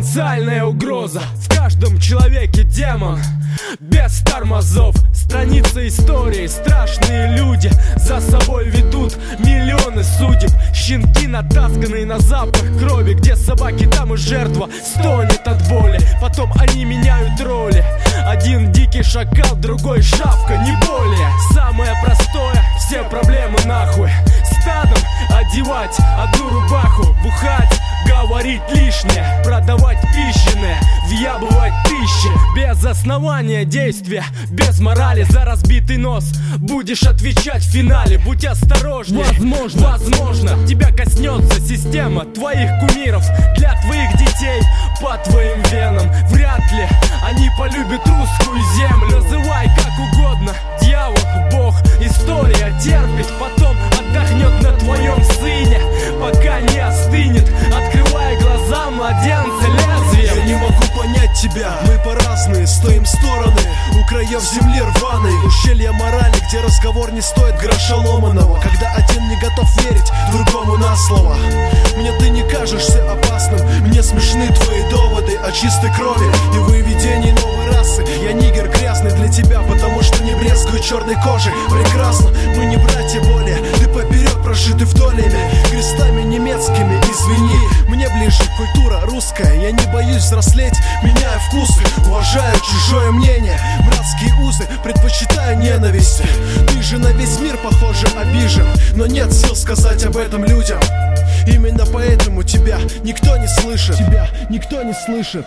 Социальная угроза. В каждом человеке демон, без тормозов. Страница истории, страшные люди за собой ведут миллионы судеб. Щенки, натасканные на запах крови. Где собаки, там и жертва стонет от боли. Потом они меняют роли. Один дикий шакал, другой шавка, не более. Самое простое, все проблемы нахуй. Стадом одевать одну рубаху, бухать, говорить лишнее, продавать пищеное, въябывать тысячи. Без основания действия, без морали. За разбитый нос будешь отвечать в финале. Будь осторожнее, возможно тебя коснется система твоих кумиров. Для твоих детей, по твоим венам. Вряд ли они полюбят русскую землю. Называй как угодно, дьявол, бог. История терпит, потом отдохнет на твоем сыне, пока не остынет, открывая глаза младенца лезвием. Я не могу понять тебя, мы по-разные, стоим стороны у краев земли рваной. Ущелья морали, где разговор не стоит гроша ломаного. Когда один не готов верить другому на слово. Мне ты не кажешься опасным, мне смешны твои доводы о чистой крови и выведении новой расы. Я нигер грязный для тебя, потому что не брезгую черной кожей. Прекрасно, мы не братья более, ты поперек прожиты вдолями, крестами немецкими, извини. Мне ближе культура русская, я не боюсь взрослеть, меняя вкусы. Уважаю чужое мнение, братские узы, предпочитаю ненависть. Ты же на весь мир, похоже, обижен, но нет сил сказать об этом людям. Именно поэтому тебя никто не слышит. Тебя никто не слышит.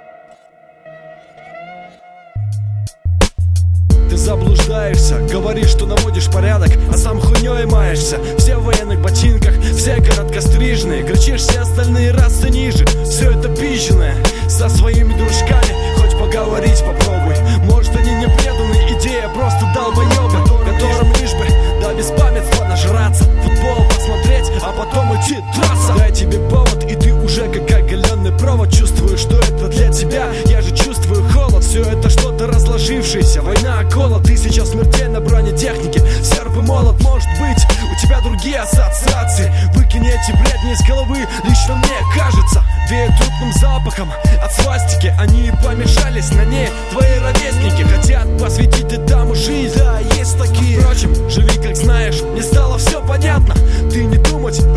Ты заблуждаешься, говоришь, что наводишь порядок, а сам хуйней маешься. Все в военных ботинках, все короткострижные, кричишь все остальные расы ниже. Все это пизженое, со своими дружками хоть поговорить попробуй. Может они не преданы, идея просто долбоёбы, которым лишь бы до беспамятства нажраться, футбол посмотреть, а потом идти драться. Дай тебе повод, и ты уже как оголенный провод. Чувствую, что это для тебя, я же чувствую холод. Все это что-то разложившееся, война около. Ты сейчас смертельно бронетехники, серп и молот. Может быть, у тебя другие ассоциации. Выкини эти бредни из головы, лично мне кажется. Веет трупным запахом от свастики, они помешались на ней. Твои ровесники хотят посвятить этому жизнь. Да, есть такие. Впрочем, живи как знаешь, мне стало все понятно. Ты не думать,